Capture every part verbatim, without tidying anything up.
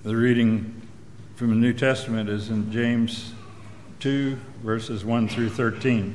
The reading from the New Testament is in James two, verses one through thirteen.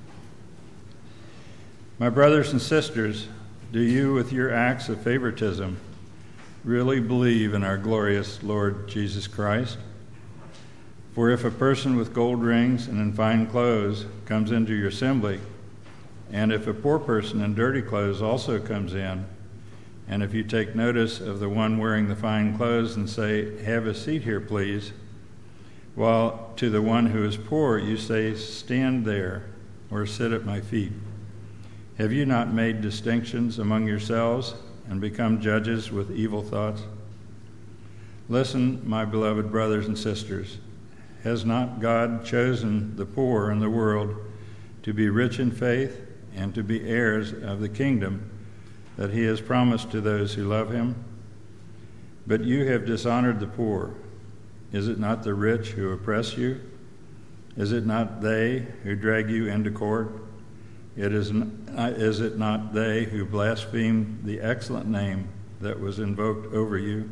My brothers and sisters, do you, with your acts of favoritism, really believe in our glorious Lord Jesus Christ? For if a person with gold rings and in fine clothes comes into your assembly, and if a poor person in dirty clothes also comes in, and if you take notice of the one wearing the fine clothes and say, "Have a seat here, please," while to the one who is poor you say, "Stand there," or "Sit at my feet," have you not made distinctions among yourselves and become judges with evil thoughts? Listen, my beloved brothers and sisters. Has not God chosen the poor in the world to be rich in faith and to be heirs of the kingdom that he has promised to those who love him? But you have dishonored the poor. Is it not the rich who oppress you? Is it not they who drag you into court? It is, is it not they who blaspheme the excellent name that was invoked over you?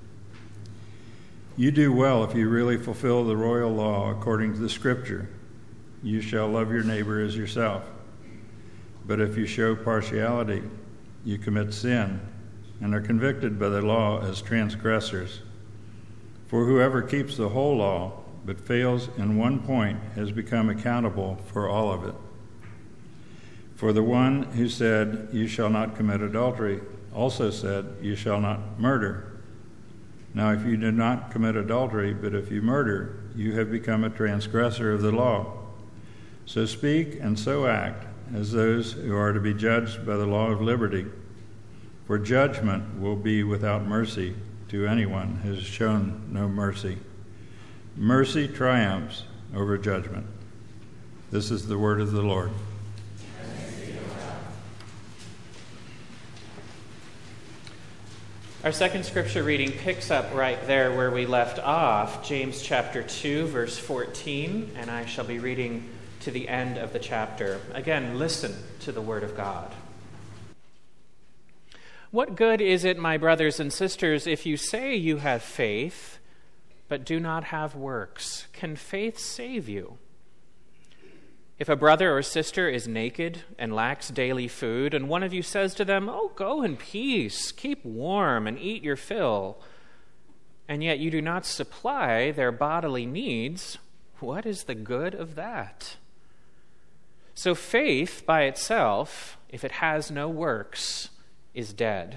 You do well if you really fulfill the royal law according to the Scripture. You shall love your neighbor as yourself. But if you show partiality, you commit sin and are convicted by the law as transgressors. For whoever keeps the whole law but fails in one point has become accountable for all of it. For the one who said, "You shall not commit adultery," also said, "You shall not murder." Now if you do not commit adultery, but if you murder, you have become a transgressor of the law. So speak and so act as those who are to be judged by the law of liberty, for judgment will be without mercy to anyone who has shown no mercy. Mercy triumphs over judgment. This is the word of the Lord. Our second scripture reading picks up right there where we left off, James chapter two, verse fourteen, and I shall be reading to the end of the chapter. Again, listen to the word of God. What good is it, my brothers and sisters, if you say you have faith, but do not have works? Can faith save you? If a brother or sister is naked and lacks daily food, and one of you says to them, "Oh, go in peace, keep warm and eat your fill," and yet you do not supply their bodily needs, what is the good of that? So faith by itself, if it has no works, is dead.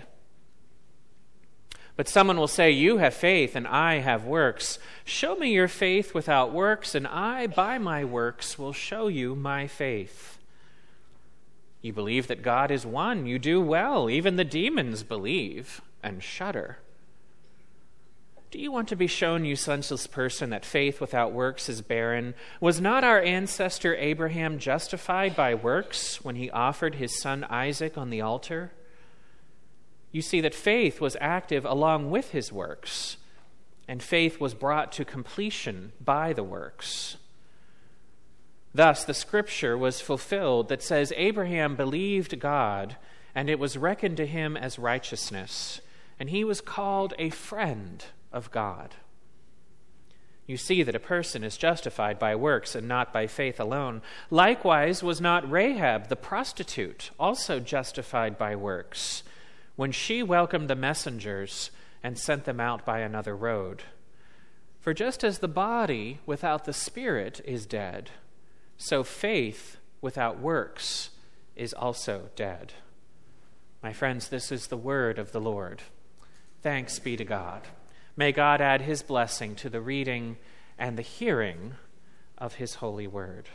But someone will say, "You have faith and I have works. Show me your faith without works, and I, by my works, will show you my faith." You believe that God is one. You do well. Even the demons believe and shudder. Do you want to be shown, you senseless person, that faith without works is barren? Was not our ancestor Abraham justified by works when he offered his son Isaac on the altar? You see that faith was active along with his works, and faith was brought to completion by the works. Thus, the scripture was fulfilled that says, Abraham believed God, and it was reckoned to him as righteousness, and he was called a friend of God. You see that a person is justified by works and not by faith alone. Likewise, was not Rahab the prostitute also justified by works, when she welcomed the messengers and sent them out by another road? For just as the body without the spirit is dead, so faith without works is also dead. My friends, this is the word of the Lord. Thanks be to God. May God add his blessing to the reading and the hearing of his holy word.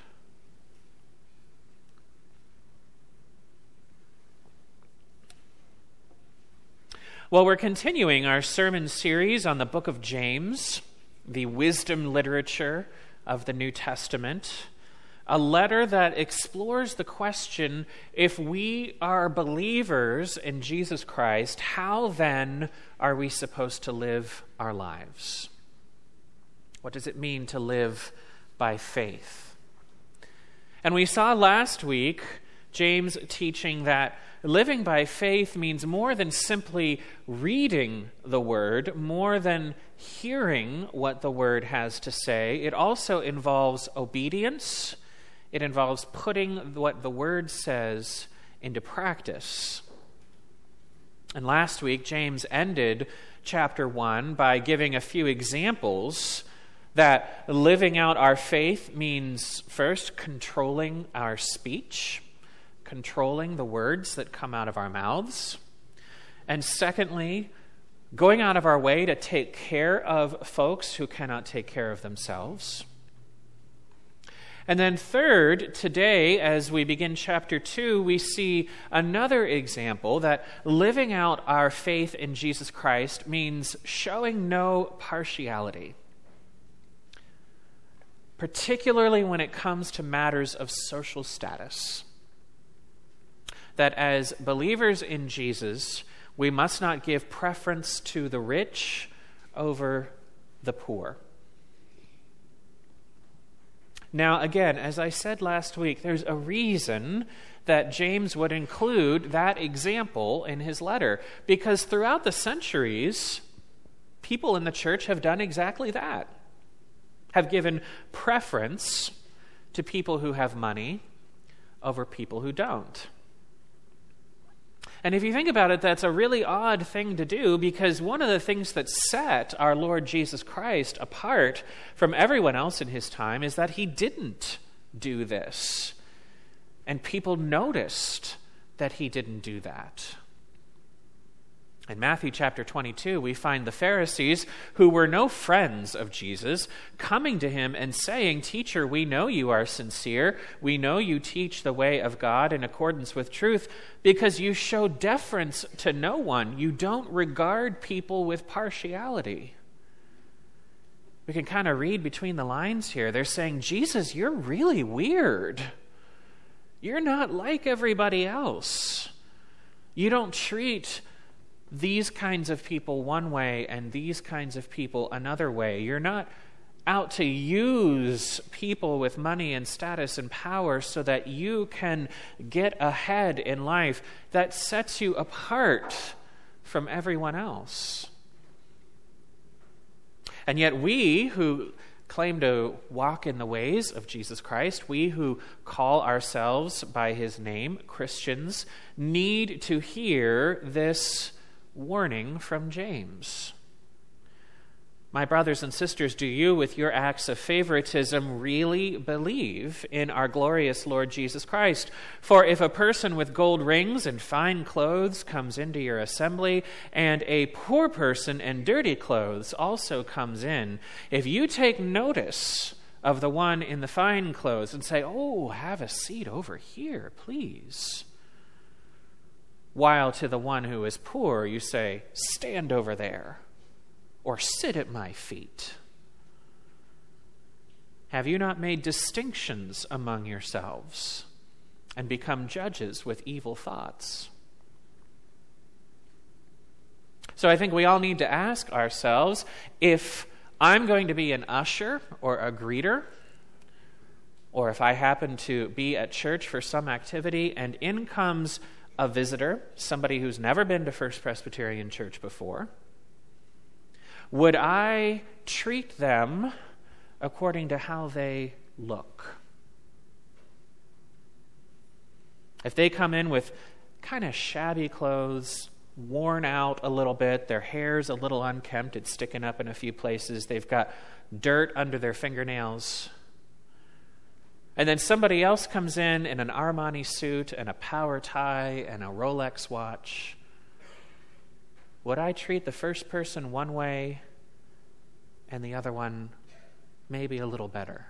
Well, we're continuing our sermon series on the book of James, the wisdom literature of the New Testament, a letter that explores the question, if we are believers in Jesus Christ, how then are we supposed to live our lives? What does it mean to live by faith? And we saw last week James teaching that living by faith means more than simply reading the Word, more than hearing what the Word has to say. It also involves obedience. It involves putting what the Word says into practice. And last week, James ended chapter one by giving a few examples that living out our faith means, first, controlling our speech, controlling the words that come out of our mouths, and secondly, going out of our way to take care of folks who cannot take care of themselves. And then third, today, as we begin chapter two, we see another example that living out our faith in Jesus Christ means showing no partiality, particularly when it comes to matters of social status. That as believers in Jesus, we must not give preference to the rich over the poor. Now, again, as I said last week, there's a reason that James would include that example in his letter, because throughout the centuries, people in the church have done exactly that, have given preference to people who have money over people who don't. And if you think about it, that's a really odd thing to do, because one of the things that set our Lord Jesus Christ apart from everyone else in his time is that he didn't do this. And people noticed that he didn't do that. In Matthew chapter twenty-two, we find the Pharisees, who were no friends of Jesus, coming to him and saying, "Teacher, we know you are sincere. We know you teach the way of God in accordance with truth, because you show deference to no one. You don't regard people with partiality." We can kind of read between the lines here. They're saying, "Jesus, you're really weird. You're not like everybody else. You don't treat these kinds of people one way and these kinds of people another way. You're not out to use people with money and status and power so that you can get ahead in life. That sets you apart from everyone else." And yet we who claim to walk in the ways of Jesus Christ, we who call ourselves by his name Christians, need to hear this warning from James. My brothers and sisters, do you, with your acts of favoritism, really believe in our glorious Lord Jesus Christ? For if a person with gold rings and fine clothes comes into your assembly, and a poor person in dirty clothes also comes in, if you take notice of the one in the fine clothes and say, "Oh, have a seat over here, please," while to the one who is poor you say, "Stand over there," or "Sit at my feet," have you not made distinctions among yourselves and become judges with evil thoughts? So I think we all need to ask ourselves, if I'm going to be an usher or a greeter, or if I happen to be at church for some activity and in comes a visitor, somebody who's never been to First Presbyterian Church before, would I treat them according to how they look? If they come in with kind of shabby clothes, worn out a little bit, their hair's a little unkempt, it's sticking up in a few places, they've got dirt under their fingernails, and then somebody else comes in in an Armani suit and a power tie and a Rolex watch, would I treat the first person one way and the other one maybe a little better?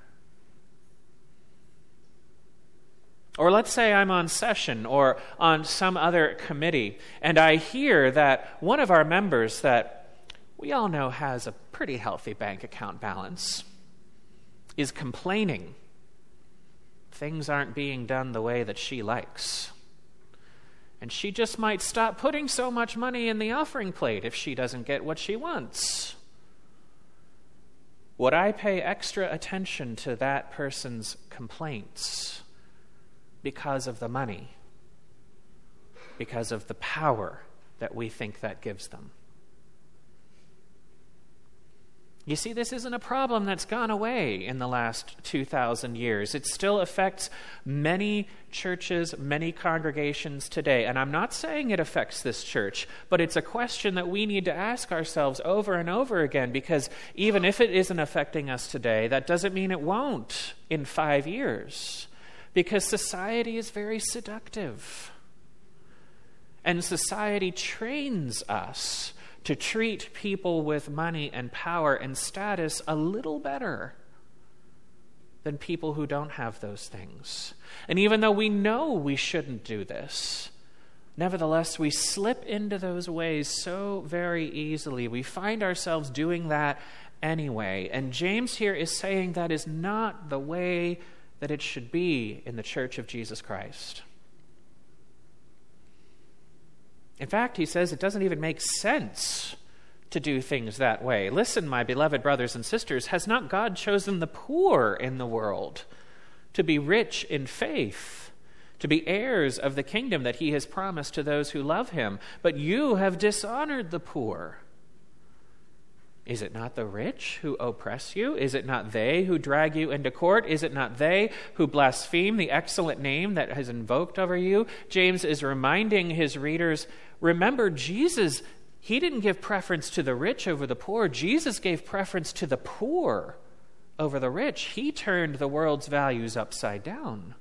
Or let's say I'm on session or on some other committee, and I hear that one of our members that we all know has a pretty healthy bank account balance is complaining things aren't being done the way that she likes. And she just might stop putting so much money in the offering plate if she doesn't get what she wants. Would I pay extra attention to that person's complaints because of the money? because of the power that we think that gives them. You see, this isn't a problem that's gone away in the last two thousand years. It still affects many churches, many congregations today. And I'm not saying it affects this church, but it's a question that we need to ask ourselves over and over again, because even if it isn't affecting us today, that doesn't mean it won't in five years. Because society is very seductive. And society trains us to treat people with money and power and status a little better than people who don't have those things. And even though we know we shouldn't do this, nevertheless, we slip into those ways so very easily. We find ourselves doing that anyway. And James here is saying that is not the way that it should be in the Church of Jesus Christ. In fact, he says it doesn't even make sense to do things that way. Listen, my beloved brothers and sisters, has not God chosen the poor in the world to be rich in faith, to be heirs of the kingdom that he has promised to those who love him? But you have dishonored the poor. Is it not the rich who oppress you? Is it not they who drag you into court? Is it not they who blaspheme the excellent name that is invoked over you? James is reminding his readers, remember, Jesus, he didn't give preference to the rich over the poor. Jesus gave preference to the poor over the rich. He turned the world's values upside down.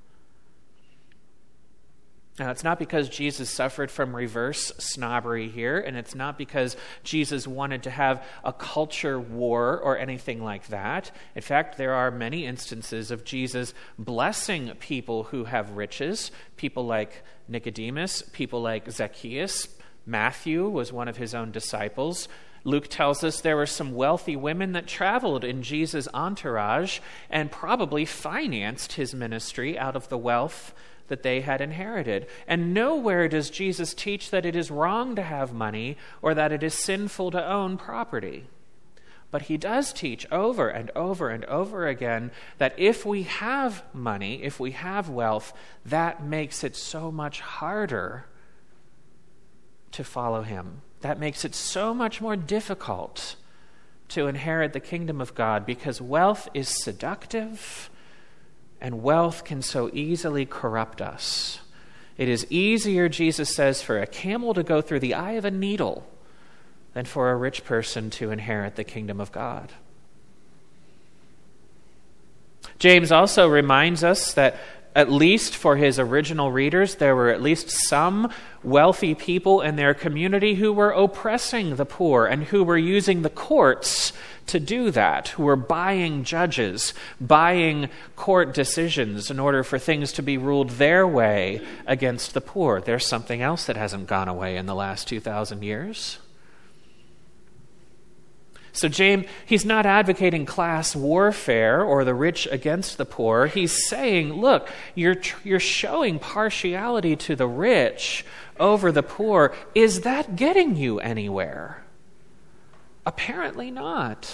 Now, it's not because Jesus suffered from reverse snobbery here, and it's not because Jesus wanted to have a culture war or anything like that. In fact, there are many instances of Jesus blessing people who have riches, people like Nicodemus, people like Zacchaeus. Matthew was one of his own disciples. Luke tells us there were some wealthy women that traveled in Jesus' entourage and probably financed his ministry out of the wealth that they had inherited. And nowhere does Jesus teach that it is wrong to have money or that it is sinful to own property. But he does teach over and over and over again that if we have money, if we have wealth, that makes it so much harder to follow him. That makes it so much more difficult to inherit the kingdom of God, because wealth is seductive. And wealth can so easily corrupt us. It is easier, Jesus says, for a camel to go through the eye of a needle than for a rich person to inherit the kingdom of God. James also reminds us that at least for his original readers, there were at least some wealthy people in their community who were oppressing the poor and who were using the courts to do that, who were buying judges, buying court decisions in order for things to be ruled their way against the poor. There's something else that hasn't gone away in the last two thousand years. So James, he's not advocating class warfare or the rich against the poor. He's saying, look, you're you're showing partiality to the rich over the poor. Is that getting you anywhere? Apparently not.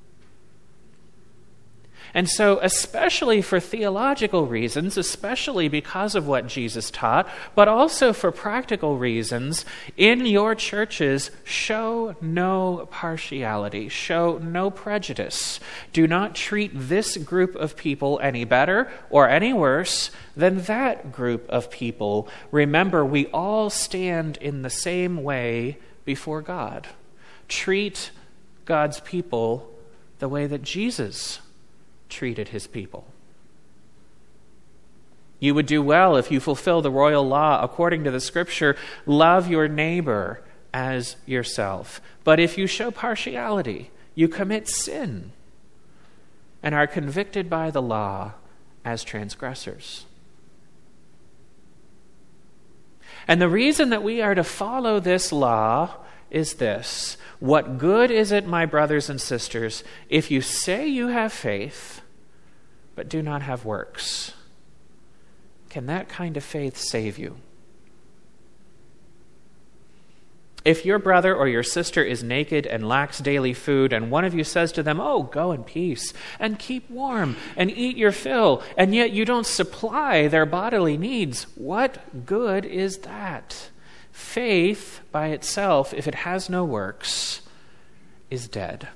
And so, especially for theological reasons, especially because of what Jesus taught, but also for practical reasons, in your churches, show no partiality, show no prejudice. Do not treat this group of people any better or any worse than that group of people. Remember, we all stand in the same way before God. Treat God's people the way that Jesus treated his people. You would do well if you fulfill the royal law according to the scripture, love your neighbor as yourself. But if you show partiality, you commit sin and are convicted by the law as transgressors. And the reason that we are to follow this law is this: what good is it, my brothers and sisters, if you say you have faith, but do not have works? Can that kind of faith save you? If your brother or your sister is naked and lacks daily food, and one of you says to them, "Oh, go in peace, and keep warm, and eat your fill," and yet you don't supply their bodily needs, what good is that? Faith by itself, if it has no works, is dead.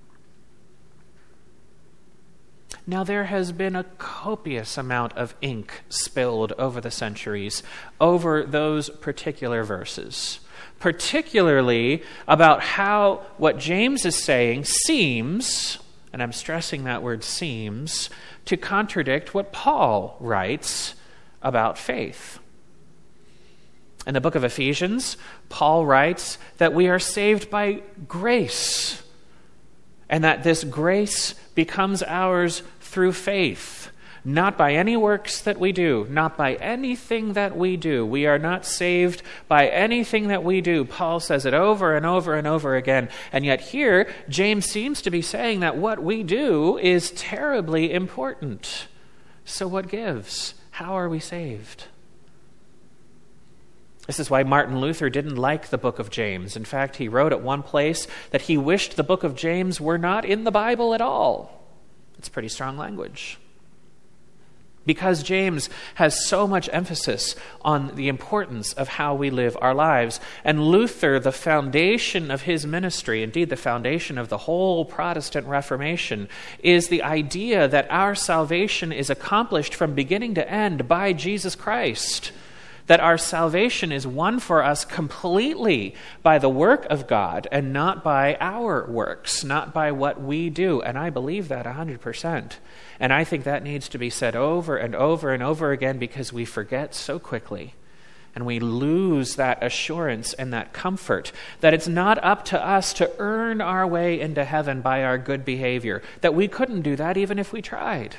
Now, there has been a copious amount of ink spilled over the centuries over those particular verses, particularly about how what James is saying seems, and I'm stressing that word seems, to contradict what Paul writes about faith. In the book of Ephesians, Paul writes that we are saved by grace, and that this grace becomes ours through faith, not by any works that we do, not by anything that we do. We are not saved by anything that we do. Paul says it over and over and over again. And yet here, James seems to be saying that what we do is terribly important. So what gives? How are we saved? This is why Martin Luther didn't like the book of James. In fact, he wrote at one place that he wished the book of James were not in the Bible at all. It's pretty strong language. Because James has so much emphasis on the importance of how we live our lives. And Luther, the foundation of his ministry, indeed the foundation of the whole Protestant Reformation, is the idea that our salvation is accomplished from beginning to end by Jesus Christ. That our salvation is won for us completely by the work of God and not by our works, not by what we do. And I believe that one hundred percent. And I think that needs to be said over and over and over again because we forget so quickly. And we lose that assurance and that comfort that it's not up to us to earn our way into heaven by our good behavior, that we couldn't do that even if we tried.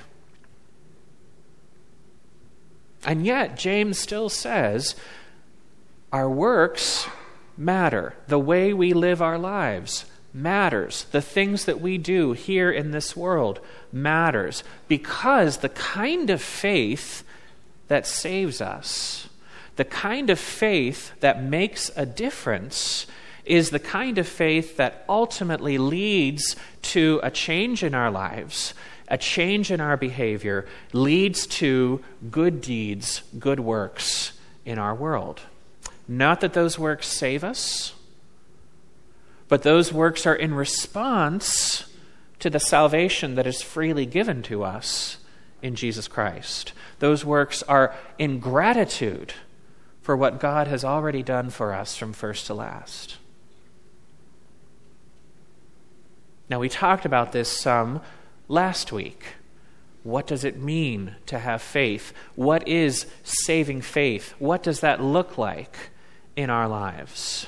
And yet, James still says, our works matter. The way we live our lives matters. The things that we do here in this world matters. Because the kind of faith that saves us, the kind of faith that makes a difference, is the kind of faith that ultimately leads to a change in our lives. A change in our behavior leads to good deeds, good works in our world. Not that those works save us, but those works are in response to the salvation that is freely given to us in Jesus Christ. Those works are in gratitude for what God has already done for us from first to last. Now, we talked about this some last week. What does it mean to have faith? What is saving faith? What does that look like in our lives?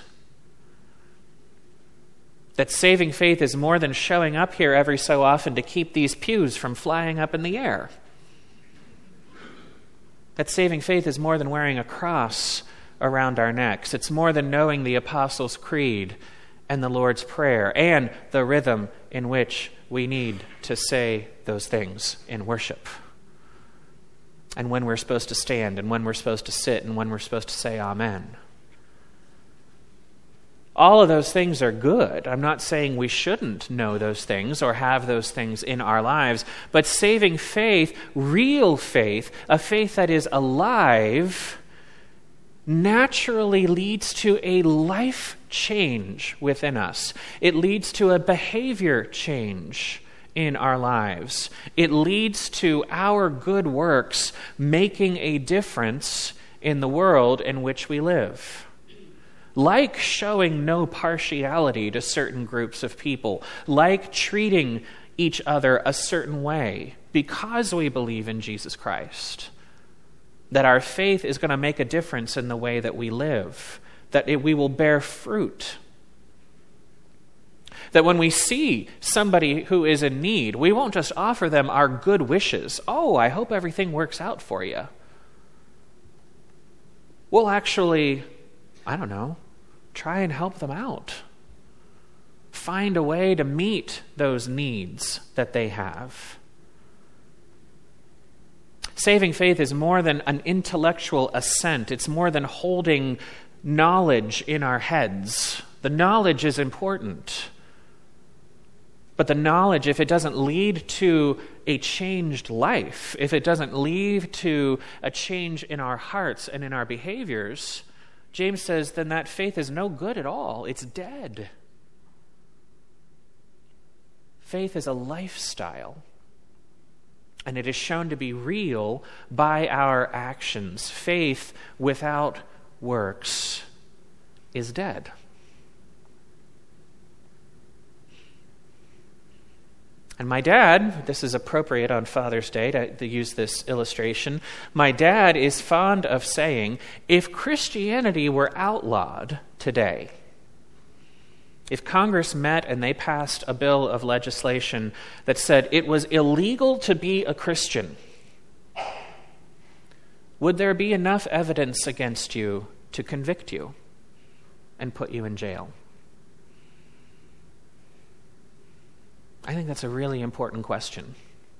That saving faith is more than showing up here every so often to keep these pews from flying up in the air. That saving faith is more than wearing a cross around our necks. It's more than knowing the Apostles' Creed and the Lord's Prayer and the rhythm in which we need to say those things in worship. And when we're supposed to stand, and when we're supposed to sit, and when we're supposed to say amen. All of those things are good. I'm not saying we shouldn't know those things or have those things in our lives. But saving faith, real faith, a faith that is alive, naturally leads to a life change within us. It leads to a behavior change in our lives. It leads to our good works making a difference in the world in which we live. Like showing no partiality to certain groups of people, like treating each other a certain way because we believe in Jesus Christ. That our faith is going to make a difference in the way that we live, that it, we will bear fruit. That when we see somebody who is in need, we won't just offer them our good wishes. Oh, I hope everything works out for you. We'll actually, I don't know, try and help them out. Find a way to meet those needs that they have. Saving faith is more than an intellectual assent. It's more than holding knowledge in our heads. The knowledge is important. But the knowledge, if it doesn't lead to a changed life, if it doesn't lead to a change in our hearts and in our behaviors, James says, then that faith is no good at all. It's dead. Faith is a lifestyle, and it is shown to be real by our actions. Faith without works is dead. And my dad, this is appropriate on Father's Day to, to use this illustration, my dad is fond of saying, if Christianity were outlawed today, if Congress met and they passed a bill of legislation that said it was illegal to be a Christian, would there be enough evidence against you to convict you and put you in jail? I think that's a really important question.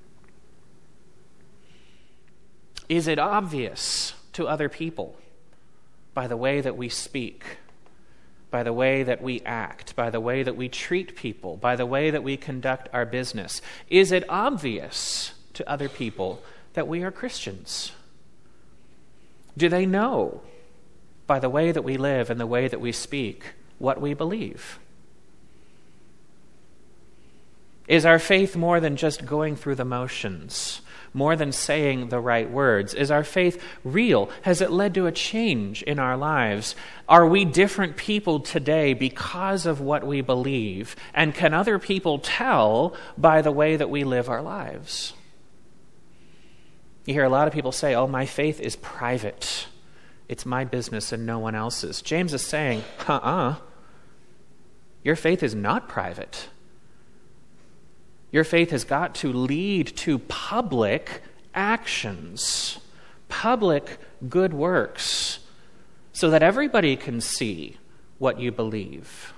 Is it obvious to other people by the way that we speak, by the way that we act, by the way that we treat people, by the way that we conduct our business? Is it obvious to other people that we are Christians? Do they know by the way that we live and the way that we speak what we believe? Is our faith more than just going through the motions, more than saying the right words? Is our faith real? Has it led to a change in our lives? Are we different people today because of what we believe? And can other people tell by the way that we live our lives? You hear a lot of people say, oh, my faith is private. It's my business and no one else's. James is saying, uh-uh. Your faith is not private. Your faith has got to lead to public actions, public good works, so that everybody can see what you believe.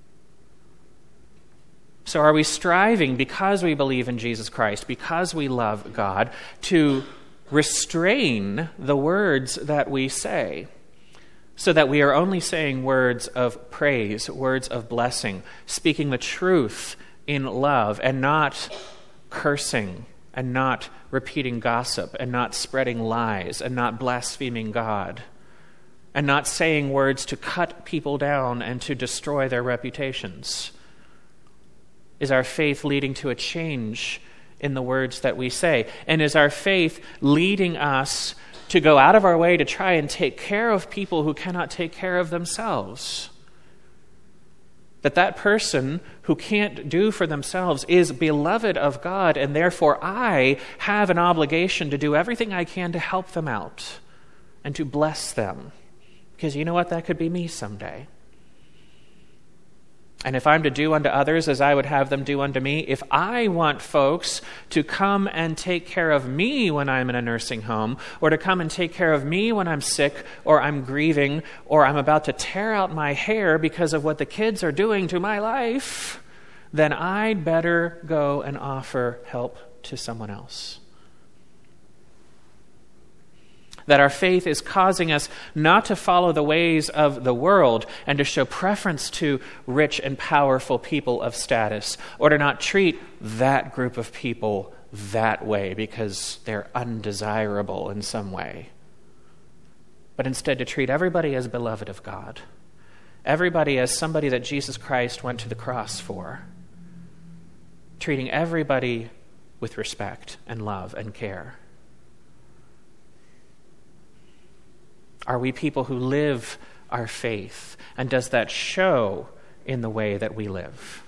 So are we striving, because we believe in Jesus Christ, because we love God, to restrain the words that we say, so that we are only saying words of praise, words of blessing, speaking the truth in love, and not cursing, and not repeating gossip, and not spreading lies, and not blaspheming God, and not saying words to cut people down and to destroy their reputations? Is our faith leading to a change in the words that we say? And is our faith leading us to go out of our way to try and take care of people who cannot take care of themselves? That that person who can't do for themselves is beloved of God, and therefore I have an obligation to do everything I can to help them out and to bless them. Because you know what? That could be me someday. And if I'm to do unto others as I would have them do unto me, if I want folks to come and take care of me when I'm in a nursing home, or to come and take care of me when I'm sick, or I'm grieving, or I'm about to tear out my hair because of what the kids are doing to my life, then I'd better go and offer help to someone else. That our faith is causing us not to follow the ways of the world and to show preference to rich and powerful people of status, or to not treat that group of people that way because they're undesirable in some way, but instead to treat everybody as beloved of God, everybody as somebody that Jesus Christ went to the cross for, treating everybody with respect and love and care. Are we people who live our faith? And does that show in the way that we live?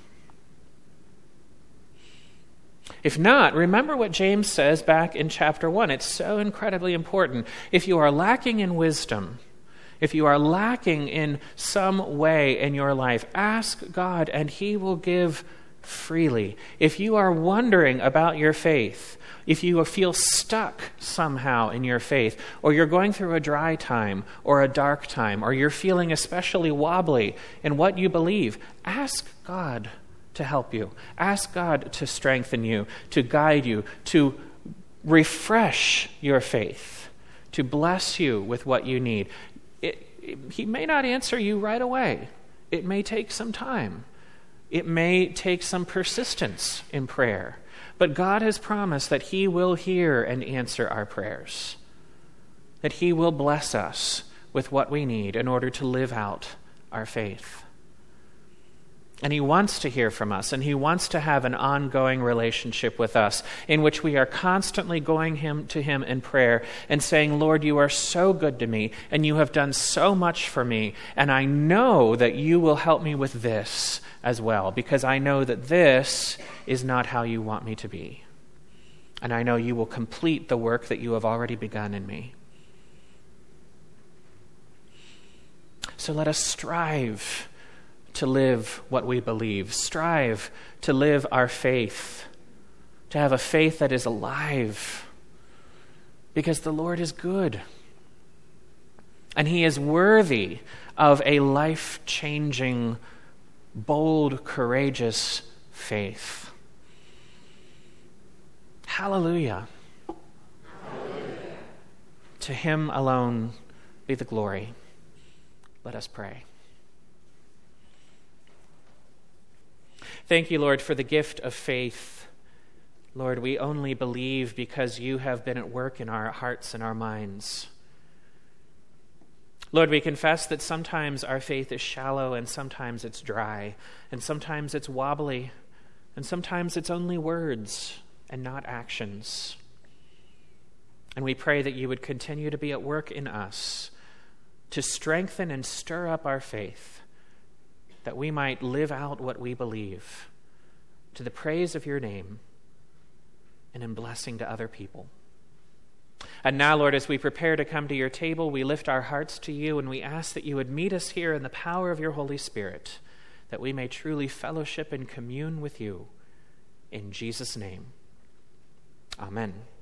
If not, remember what James says back in chapter one. It's so incredibly important. If you are lacking in wisdom, if you are lacking in some way in your life, ask God and He will give freely. If you are wondering about your faith, if you feel stuck somehow in your faith, or you're going through a dry time or a dark time, or you're feeling especially wobbly in what you believe, ask God to help you. Ask God to strengthen you, to guide you, to refresh your faith, to bless you with what you need. It, it, he may not answer you right away. It may take some time. It may take some persistence in prayer. But God has promised that He will hear and answer our prayers, that He will bless us with what we need in order to live out our faith. And he wants to hear from us, and he wants to have an ongoing relationship with us in which we are constantly going him to him in prayer and saying, Lord, you are so good to me, and you have done so much for me, and I know that you will help me with this as well, because I know that this is not how you want me to be. And I know you will complete the work that you have already begun in me. So let us strive to live what we believe. Strive to live our faith, to have a faith that is alive, because the Lord is good. And he is worthy of a life-changing, bold, courageous faith. Hallelujah. Hallelujah. To him alone be the glory. Let us pray. Thank you, Lord, for the gift of faith. Lord, we only believe because you have been at work in our hearts and our minds. Lord, we confess that sometimes our faith is shallow and sometimes it's dry, and sometimes it's wobbly, and sometimes it's only words and not actions. And we pray that you would continue to be at work in us to strengthen and stir up our faith, that we might live out what we believe to the praise of your name and in blessing to other people. And now, Lord, as we prepare to come to your table, we lift our hearts to you and we ask that you would meet us here in the power of your Holy Spirit, that we may truly fellowship and commune with you. In Jesus' name, amen.